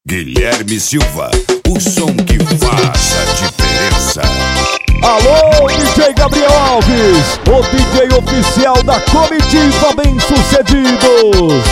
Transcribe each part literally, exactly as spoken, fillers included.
Guilherme Silva, o som que faz a diferença. Alô, D J Gabriel Alves, o D J oficial da comitiva Bem-Sucedidos.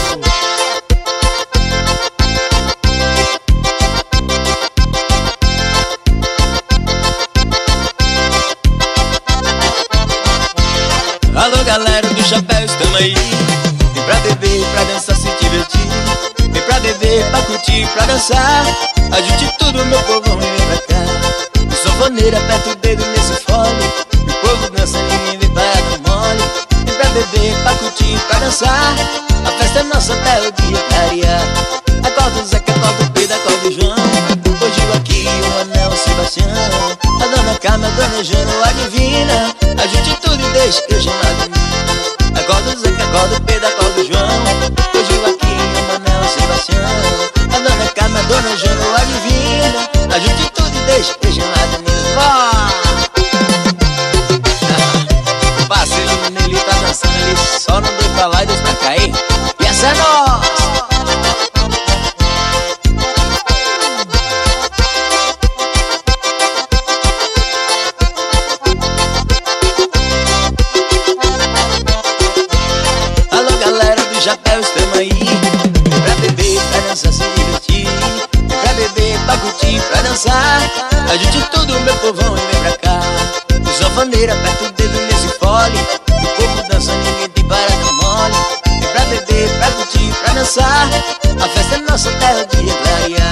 Alô galera do chapéu, estamos aí. Vem pra beber, pra dançar, se divertir. Vem pra beber, pra curtir, pra dançar. Ajude tudo, meu povão, vem pra cá. O sanfoneiro aperta o dedo nesse fole. O povo dança, ninguém vem para dar mole. Vem pra beber, pra curtir, pra dançar. A festa é nossa até o dia clarear. Acorda o Zeca, acorda o Pedro, acorda o João. Hoje o aqui, o Manel, o Sebastião. A dona Carmen, a dona Jano, a divina. Ajude tudo e deixa que eu chamo a menina. Acorda o Zeca, acorda o Pedro, acorda o João. Hoje o aqui, o Manel, o Sebastião. A dona Carmen, a dona Jano, a divina. Ajude tudo e deixa que eu chamo a menina. Vá! Parceiro nele tá dançando, ele só não dois pra lá e dois pra cá, hein? E essa é nossa! Chapéu, estamos aí. Vem pra beber, pra dançar, se divertir. Vem pra beber, pra curtir, pra dançar. Ajude tudo, meu povão, e vem pra cá. O sanfoneiro aperta o dedo nesse fole. O povo dança, ninguém tem para dar mole. Vem pra beber, pra curtir, pra dançar. A festa é nossa até o dia clarear.